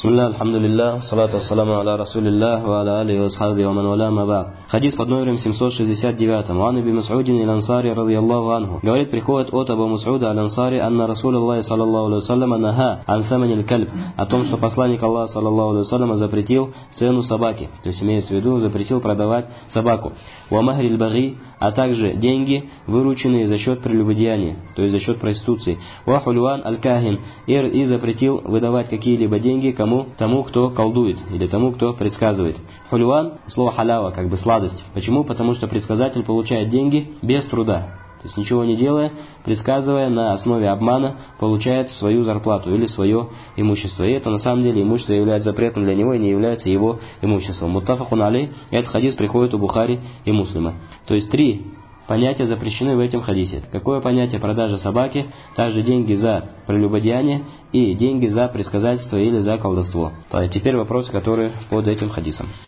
Бисмилля, алхамдулилля, салату ассаламу аля расулилля, ва аля алихи ва асхаби ва ман валя ма ба'д. Хадис под номером 769. Ан Аби Мас'удин аль-Ансари радийаллаху анху. Говорит, приходит от Абу Мас'уда аль-Ансари, анна Расулуллахи саллаллаху алейхи ва саллям наха ан саманил кальб, о том, что посланник Аллаха саллаллаху алейхи ва саллям запретил цену собаки, то есть имеется в виду, запретил продавать собаку. Ва махрил баги, а также деньги, вырученные за счет прелюбодеяния, то есть за счет проституции. Ва хульван аль-кахин, и запретил выдавать какие-либо деньги тому, кто колдует, или тому, кто предсказывает. Хульван, слово халява, как бы сладость. Почему? Потому что предсказатель получает деньги без труда. То есть ничего не делая, предсказывая на основе обмана, получает свою зарплату или свое имущество. И это на самом деле имущество является запретным для него и не является его имуществом. Муттафакун алей, этот хадис приходит у Бухари и Муслима. То есть 3 понятия запрещены в этом хадисе. Какое понятие? Продажа собаки, также деньги за прелюбодеяние и деньги за предсказательство или за колдовство. Теперь вопросы, которые под этим хадисом.